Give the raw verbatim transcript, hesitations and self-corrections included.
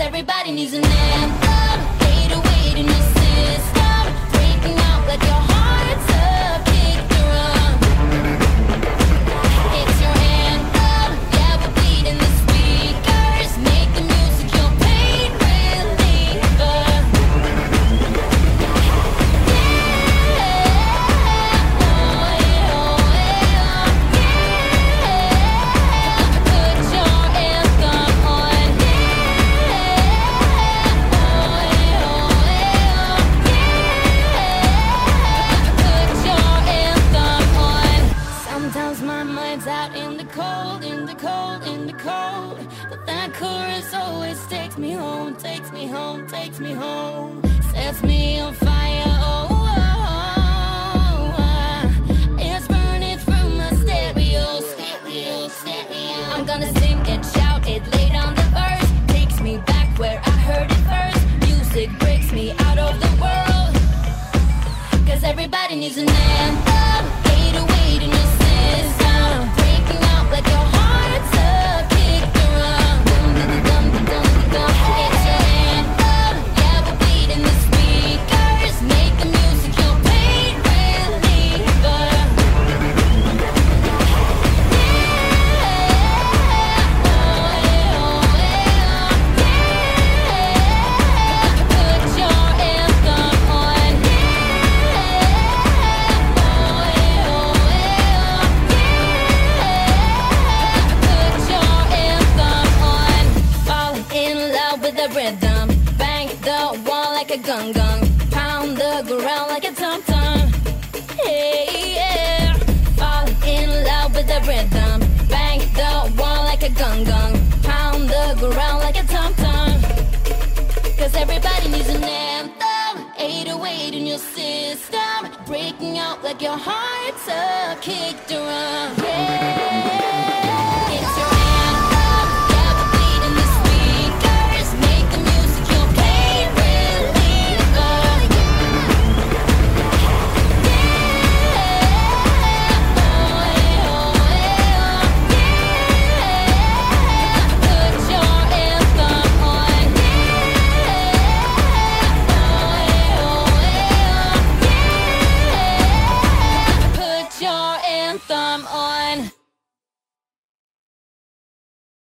everybody needs an anthem. eight oh eight in your system, breaking out like your heart's up, kick the drum. It's your anthem, yeah, we're beating the speakers, make the music your pain reliever. Out in the cold, in the cold, in the cold. But that chorus always takes me home, takes me home, takes me home. Sets me on fire, oh, oh, oh. It's burning through my stereo, stereo, stereo. I'm gonna sing it, shout it, lay down the verse. Takes me back where I heard it first. Music breaks me out of the world. Cause everybody needs an anthem. eight oh eight in your system, breaking out like your heart's up, kick the drum. Dum, dum, dum, dum, dum. It's your anthem, yeah, we're beating the speakers, make the music your pain reliever. Rhythm, bang the wall like a gun gun, pound the ground like a tom tom. Hey, yeah, fall in love with the rhythm, bang the wall like a gun gun, pound the ground like a tom tom. Cause everybody needs an anthem, eight oh eight in your system, breaking out like your heart's a kick drum. Yeah.